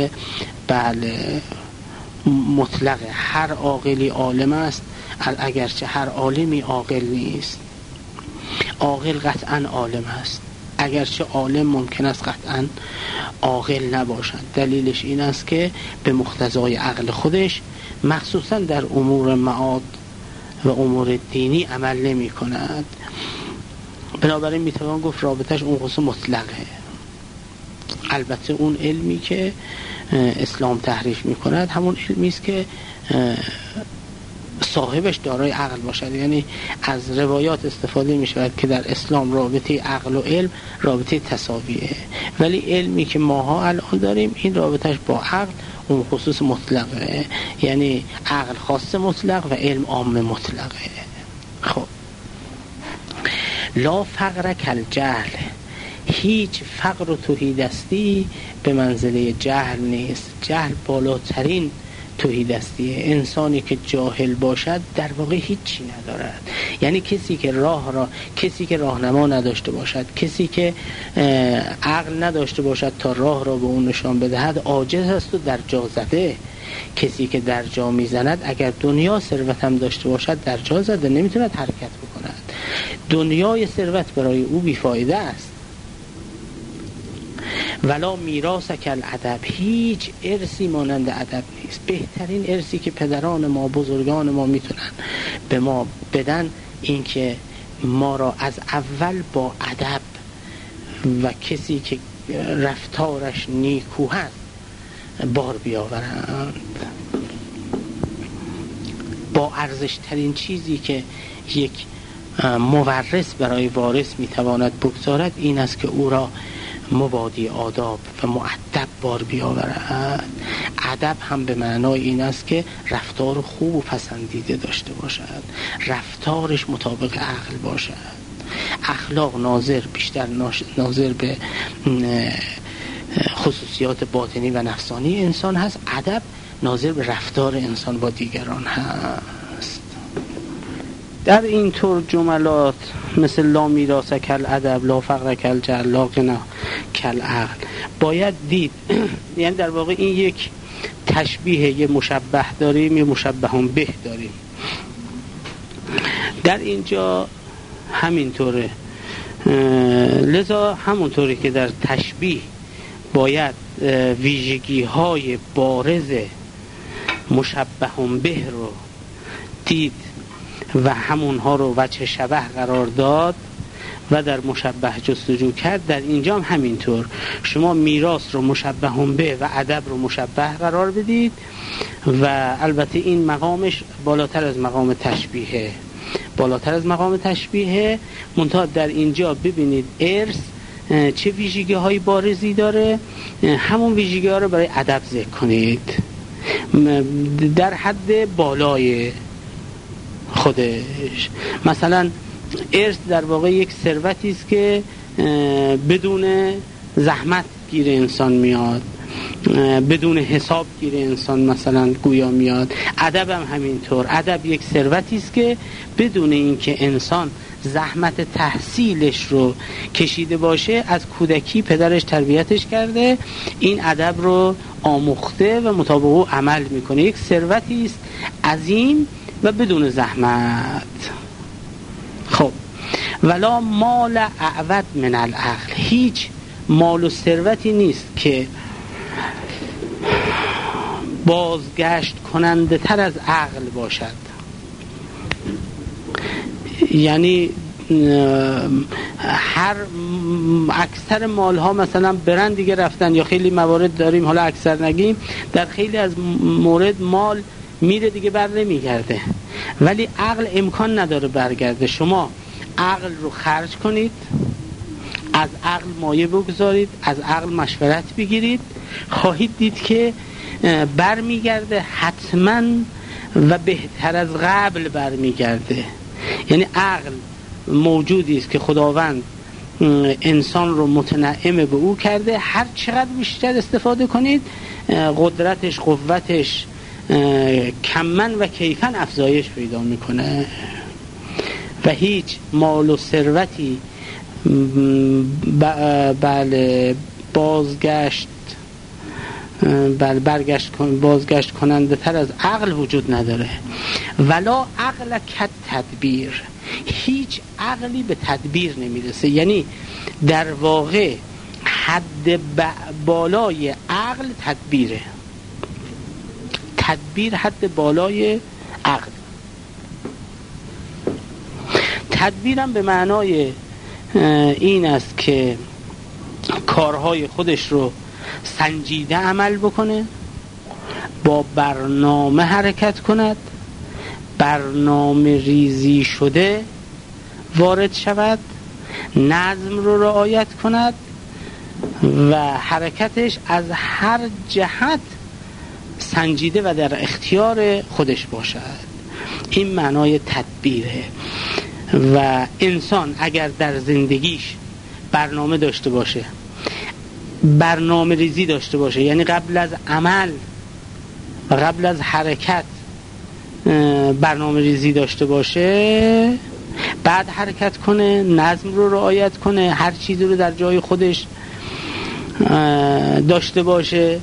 مطلقه. هر عاقلی عالم است، اگرچه هر عالمی عاقل نیست. عاقل قطعا عالم است، اگرچه عالم ممکن است قطعا عاقل نباشد. دلیلش این است که به مقتضای عقل خودش مخصوصا در امور معاد و امور دینی عمل نمی کند. بنابراین میتوان گفت رابطش اون خصوص مطلقه. البته اون علمی که اسلام تحریف می کند همون علمی است که صاحبش دارای عقل باشد. یعنی از روایات استفاده می شود که در اسلام رابطه عقل و علم رابطه تساویه، ولی علمی که ماها الان داریم این رابطش با عقل اون خصوص مطلقه، یعنی عقل خاص مطلق و علم عام مطلقه. خب لا فقر کالجهل. هیچ فقر و تهیدستی به منزله جهل نیست. جهل بالاترین تهیدستیه. انسانی که جاهل باشد در واقع هیچی ندارد. یعنی کسی که راهنما نداشته باشد، کسی که عقل نداشته باشد تا راه را به اون نشان بدهد، عاجز است و در جا زده. کسی که در جا میزند اگر دنیا ثروت هم داشته باشد در جا زده، نمیتوند حرکت بکند. دنیای ثروت برای او بیفایده است. ولا میراث کالادب. هیچ ارثی مانند ادب نیست. بهترین ارثی که پدران ما، بزرگان ما میتونن به ما بدن این که ما را از اول با ادب و کسی که رفتارش نیکو هست بار بیاورند. با ارزش ترین چیزی که یک مورث برای وارث میتواند بگذارد این است که او را مبادی آداب و مؤدب بار بیاورد. ادب هم به معنای این است که رفتار خوب و پسندیده داشته باشد، رفتارش مطابق عقل باشد. اخلاق بیشتر ناظر به خصوصیات باطنی و نفسانی انسان هست، ادب ناظر به رفتار انسان با دیگران هست. در این طور جملات مثل لا میراث کل ادب، لا فقر کل جهل، لا غنی کل عقل باید دید. یعنی در واقع این یک تشبیه، یه مشبه داریم، یه مشبهون به داریم. در اینجا همینطوره. لذا همونطوری که در تشبیه باید ویژگی های بارز مشبهون به رو دید و همونها رو وجه شبه قرار داد و در مشبه جستجو کرد، در اینجا هم همینطور شما میراث رو مشبهون به و ادب رو مشبه قرار بدید و البته این مقامش بالاتر از مقام تشبیه، منتها در اینجا ببینید ارث چه ویژگی های بارزی داره، همون ویژگی ها رو برای ادب ذکر کنید در حد بالای خودش. مثلا ارث در واقع یک ثروتی است که بدون زحمت گیر انسان میاد، بدون حساب گیر انسان مثلا گویا میاد. ادب هم همینطور، ادب یک ثروتی است که بدون اینکه انسان زحمت تحصیلش رو کشیده باشه، از کودکی پدرش تربیتش کرده، این ادب رو آموخته و مطابق او عمل میکنه. یک ثروتی است عظیم و بدون زحمت. خب ولا مال اعود من العقل، هیچ مال و ثروتی نیست که بازگشت کننده تر از عقل باشد. یعنی اکثر مال ها مثلا برند دیگه رفتن، یا خیلی موارد داریم، حالا اکثر نگیم، در خیلی از مورد مال میره دیگه بر نمیگرده، ولی عقل امکان نداره برگرده. شما عقل رو خرج کنید، از عقل مایه بگذارید، از عقل مشورت بگیرید، خواهید دید که برمیگرده حتما و بهتر از قبل برمیگرده. یعنی عقل موجودی است که خداوند انسان رو متنعم به او کرده، هر چقدر بیشتر استفاده کنید قدرتش، قوتش کمن و کیفن افزایش پیدا میکنه و هیچ مال و ثروتی بازگشت کننده تر از عقل وجود نداره. ولا عقل کد تدبیر، هیچ عقلی به تدبیر نمیرسه. یعنی در واقع حد بالای عقل تدبیره، تدبیر حد بالای عقل. تدبیرم به معنای این است که کارهای خودش رو سنجیده عمل بکنه، با برنامه حرکت کند، برنامه ریزی شده وارد شود، نظم رو رعایت کند و حرکتش از هر جهت سنجیده و در اختیار خودش باشد. این معنای تدبیره. و انسان اگر در زندگیش برنامه داشته باشه، برنامه ریزی داشته باشه، یعنی قبل از عمل و قبل از حرکت برنامه ریزی داشته باشه، بعد حرکت کنه، نظم رو رعایت کنه، هر چیزی رو در جای خودش داشته باشه،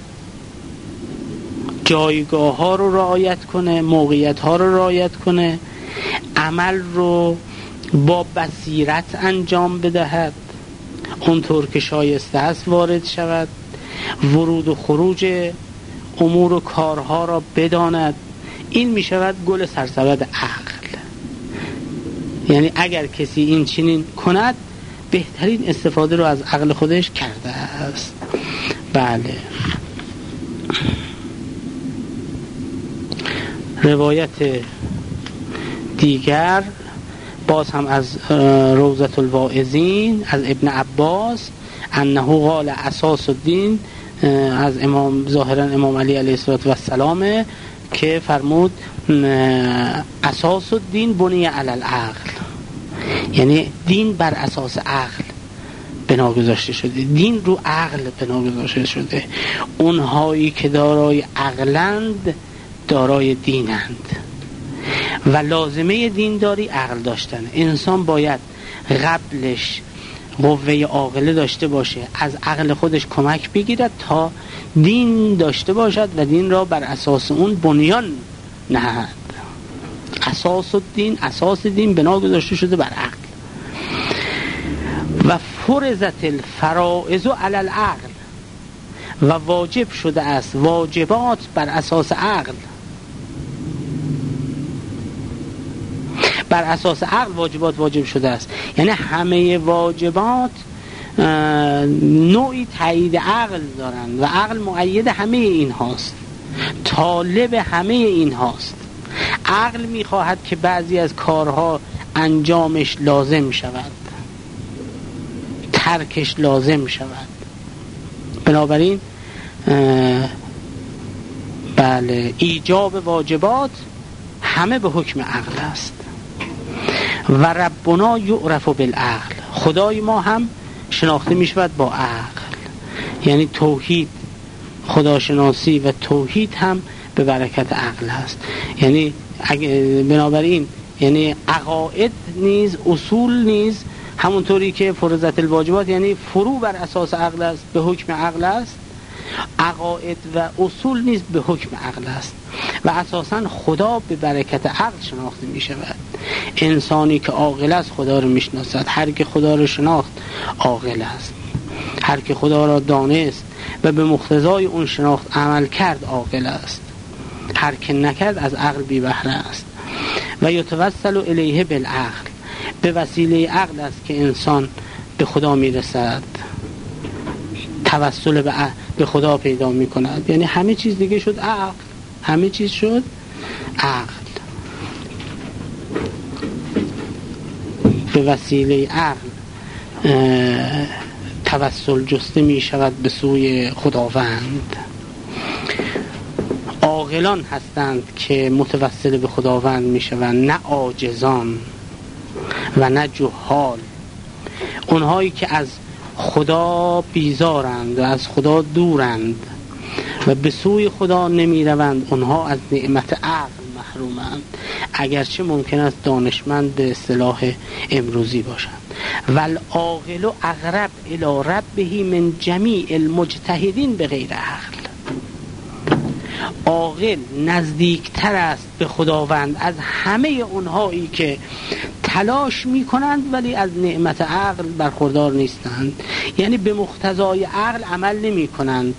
جایگاه ها رو رعایت کنه، موقعیت ها رو رعایت کنه، عمل رو با بصیرت انجام بدهد، اونطور که شایسته است وارد شود، ورود و خروج امور و کارها را بداند. این می شود گل سرسبد عقل. یعنی اگر کسی این چنین کند، بهترین استفاده رو از عقل خودش کرده است. بله. روایت دیگر باز هم از روضة الواعظین از ابن عباس انه قال اساس الدین، از امام ظاهرا امام علی علیه السلام که فرمود اساس الدین بنی علی العقل، یعنی دین بر اساس عقل بنا گذاشته شده، دین رو عقل بنا گذاشته شده. اونهایی که دارای عقلند دارای دینند و لازمه دینداری عقل داشتن. انسان باید قبلش قوه عاقله داشته باشه، از عقل خودش کمک بگیرد تا دین داشته باشد و دین را بر اساس اون بنیان نهد. اساس دین بنا گذاشته شده بر عقل. و فرضت الفرائض علی العقل، و واجب شده است واجبات بر اساس عقل. بر اساس عقل واجبات واجب شده است، یعنی همه واجبات نوعی تایید عقل دارند و عقل مؤید همه این هاست، طالب همه این هاست. عقل میخواهد که بعضی از کارها انجامش لازم شود، ترکش لازم شود. بنابراین بله، ایجاب واجبات همه به حکم عقل است. و ربنا یعرف بالعقل، خدای ما هم شناخته می شود با عقل، یعنی توحید، خداشناسی و توحید هم به برکت عقل است. یعنی بنابراین یعنی عقاید نیز، اصول نیز، همونطوری که فرضت الواجبات یعنی فرو بر اساس عقل است، به حکم عقل است، عقاید و اصول نیز به حکم عقل است و اساساً خدا به برکت عقل شناخته می شود. انسانی که عاقل است خدا را می شناسد. هر که خدا را شناخت عاقل است، هر که خدا را دانست و به مقتضای اون شناخت عمل کرد عاقل است، هر که نکرد از عقل بی بهره است. و یتوسل الیه بالعقل، به وسیله عقل است که انسان به خدا می رسد، توسل به خدا پیدا می کند. یعنی همه چیز دیگه شد عقل، همه چیز شد عقل. به وسیله عقل توسل جسته می شود به سوی خداوند. عاقلان هستند که متوسل به خداوند می شوند، نه عاجزان و نه جهال. اونهایی که از خدا بیزارند و از خدا دورند و به سوی خدا نمی روند، اونها از نعمت عقل محرومند، اگرچه ممکن است دانشمند به اصطلاح امروزی باشند. والعاقل اقرب الی ربه من جمیع المجتهدین بغیر عقل. عاقل نزدیکتر است به خداوند از همه اونهایی که تلاش می کنند ولی از نعمت عقل برخوردار نیستند، یعنی به مقتضای عقل عمل نمی کنند.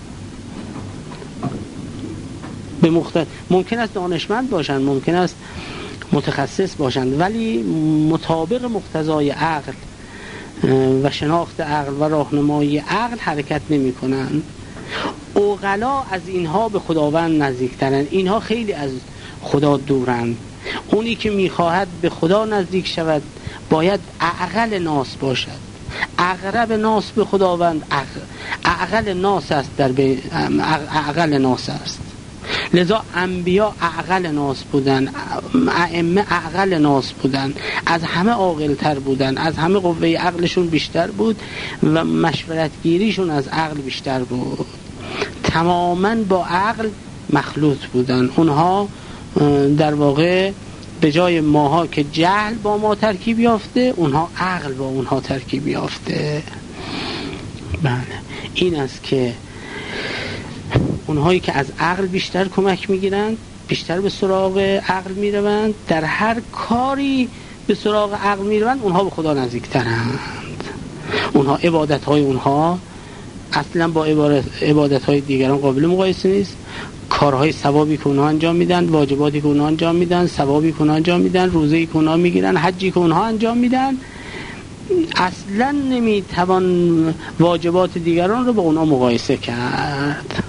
ممکن است دانشمند باشند، ممکن است متخصص باشند، ولی مطابق مقتضای عقل و شناخت عقل و راهنمایی عقل حرکت نمی کنند. عقلا از اینها به خداوند نزدیکترند، اینها خیلی از خدا دورند. اونی که میخواهد به خدا نزدیک شود باید اعقل ناس باشد. اقرب ناس به خداوند اعقل ناس است، اعقل ناس است. لذا انبیا اعقل ناس بودن، ائمه اعقل ناس بودن، از همه عاقل تر بودن، از همه قوه عقلشون بیشتر بود و مشورت گیریشون از عقل بیشتر بود. تماما با عقل مخلوط بودن. اونها در واقع به جای ماها که جهل با ما ترکیب یافته، اونها عقل با اونها ترکیب یافته. بله، این است که اونهایی که از عقل بیشتر کمک میگیرند، بیشتر به سراغ عقل میروند، در هر کاری به سراغ عقل میروند، اونها به خدا نزدیکترند. اونها عبادت‌های اونها اصلا با عبادت‌های دیگران قابل مقایسه نیست. کارهای ثوابی که اونها انجام میدن، واجباتی که اونها انجام میدن، ثوابی که اونها انجام میدن، روزه‌ای که اونها میگیرن، حجی که اونها انجام میدن، اصلا نمیتوان واجبات دیگران رو با اونها مقایسه کرد.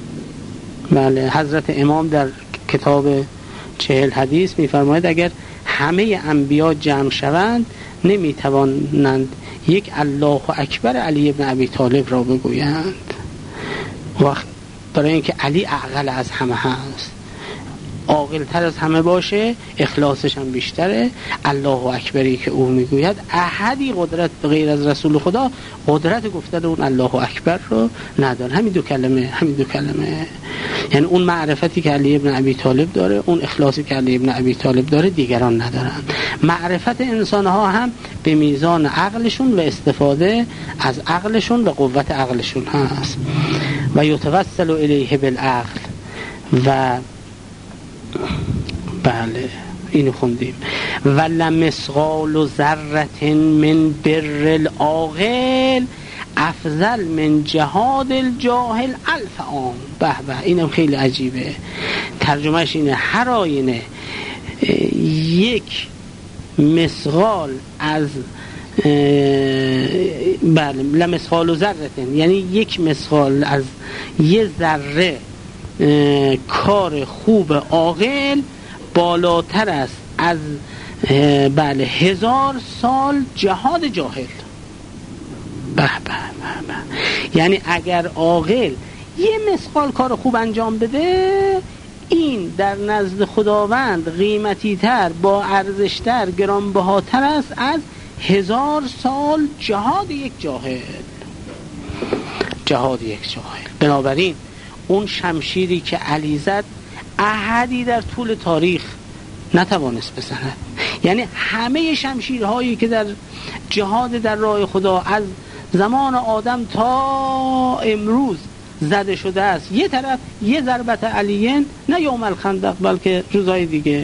بله، حضرت امام در کتاب 40 حدیث میفرماید اگر همه انبیا جمع شوند نمیتوانند یک الله اکبر علی ابن ابی طالب را بگویند. وقت برای اینکه علی اعقل از همه هست، عاقل تر از همه باشه، اخلاصش هم بیشتره. الله اکبری که او میگوید احدی قدرت به غیر از رسول خدا قدرت گفتن اون الله اکبر رو نداره. همین دو کلمه یعنی اون معرفتی که علی ابن ابی طالب داره، اون اخلاصی که علی ابن ابی طالب داره دیگران ندارن. معرفت انسان ها هم به میزان عقلشون و استفاده از عقلشون و قوت عقلشون هست. و یتوسل الیه بالعقل و بله اینو خوندیم. ولمثقال ذره من بر العاقل افضل من جهاد الجاهل الف عام. به به، اینم خیلی عجیبه. ترجمهش اینه هر آینه یک مثقال از بله لمثقال ذره، یعنی یک مثقال از یه ذره کار خوب عاقل بالاتر است از بله 1000 سال جهاد جاهل. به به به به. یعنی اگر عاقل یه مثقال کار خوب انجام بده، این در نزد خداوند قیمتی تر، با ارزش تر، گرانبهاتر است از 1000 سال جهاد یک جاهل. بنابراین اون شمشیری که علی زد احدی در طول تاریخ نتوانست بزند. یعنی همه شمشیرهایی که در جهاد در راه خدا از زمان آدم تا امروز زده شده است، یه طرف یه ضربت علیین، نه یوم الخندق بلکه روزهای دیگه،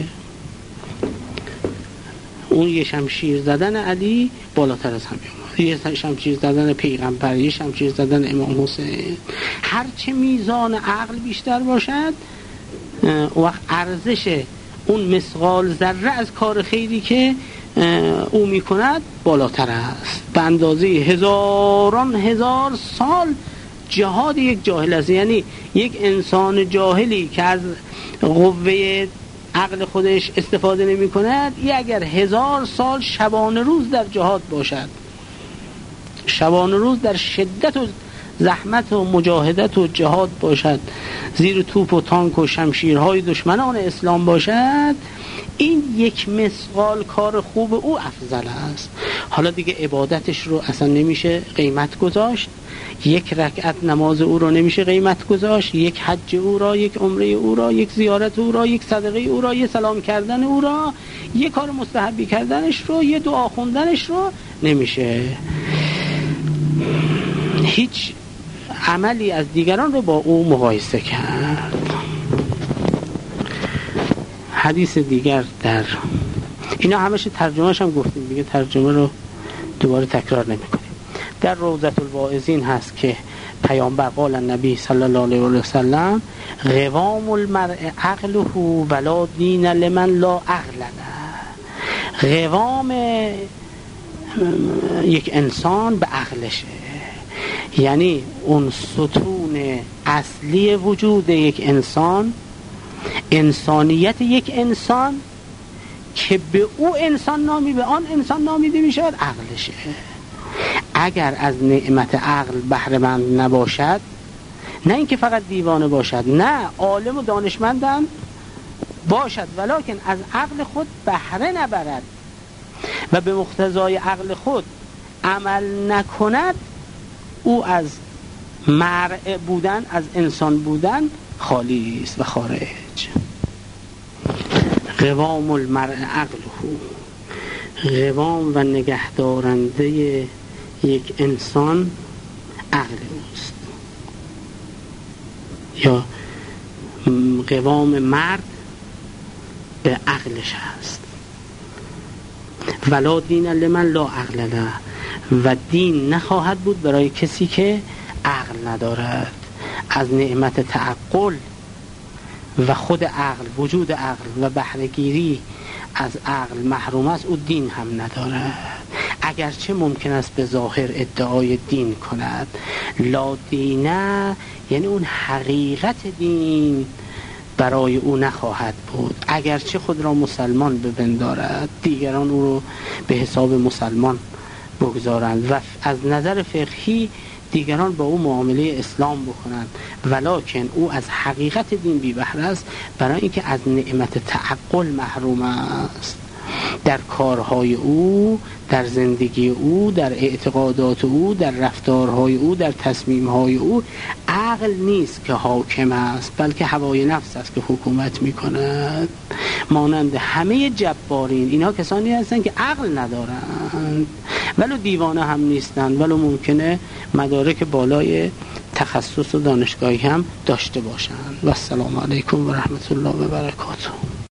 اون یه شمشیر زدن علی بالاتر از همه، یه شمشیر زدن پیغمبر، یه شمشیر زدن امام حسین. هرچه میزان عقل بیشتر باشد، وقت ارزش اون مثقال ذره از کار خیری که او میکند بالاتر است، به اندازه هزاران هزار سال جهاد یک جاهل است. یعنی یک انسان جاهلی که از قوه عقل خودش استفاده نمی کند، اگر 1000 سال شبانه روز در جهاد باشد، شبانه روز در شدت و زحمت و مجاهدت و جهاد باشد، زیر توپ و تانک و شمشیرهای دشمنان اسلام باشد، این یک مثقال کار خوب او افضل است. حالا دیگه عبادتش رو اصلا نمیشه قیمت گذاشت، یک رکعت نماز او رو نمیشه قیمت گذاشت، یک حج او را، یک عمره او را، یک زیارت او را، یک صدقه او را، یک سلام کردن او را، یک کار مستحبی کردنش رو، یک دعا خوندنش رو نمیشه هیچ عملی از دیگران رو با او مقایسه کرد. حدیث دیگر در اینا همش ترجمهش هم گفتیم دیگه، ترجمه رو دوباره تکرار نمی کنیم. در روضة الواعظین هست که پیامبر قال النبی صلی الله علیه و سلم قوام المرء عقله ولا دین لمن لا عقل له. قوام یک انسان به عقلشه، یعنی اون ستون اصلی وجود یک انسان، انسانیت یک انسان که به او انسان نامی، به آن انسان نامیده می شود، عقلشه. اگر از نعمت عقل بهره مند نباشد، نه اینکه فقط دیوانه باشد، نه عالم و دانشمندم باشد ولکن از عقل خود بهره نبرد و به مقتضای عقل خود عمل نکند، او از مرء بودن، از انسان بودن خالی است و خارج. قوام المرء عقله، قوام و نگهدارنده یک انسان عقل اوست، یا قوام مرد به عقلش هست. ولا دین لمن لا عقل له، و دین نخواهد بود برای کسی که عقل ندارد. از نعمت تعقل و خود عقل، وجود عقل و بهره‌گیری از عقل محروم است، او دین هم ندارد. اگرچه ممکن است به ظاهر ادعای دین کند، لا دینه یعنی اون حقیقت دین برای او نخواهد بود. اگرچه خود را مسلمان بپندارد، دیگران او رو به حساب مسلمان بگذارند و از نظر فقهی دیگران با او معامله اسلام بکنند، ولکن او از حقیقت دین بی بهره است، برای اینکه از نعمت تعقل محروم است. در کارهای او، در زندگی او، در اعتقادات او، در رفتارهای او، در تصمیمهای او عقل نیست که حاکم است، بلکه هوای نفس است که حکومت میکند. مانند همه جبارین، اینها کسانی هستند که عقل ندارند، ولو دیوانه هم نیستند، ولو ممکنه مدارک بالای تخصص و دانشگاهی هم داشته باشند. و السلام علیکم و رحمت الله و برکاته.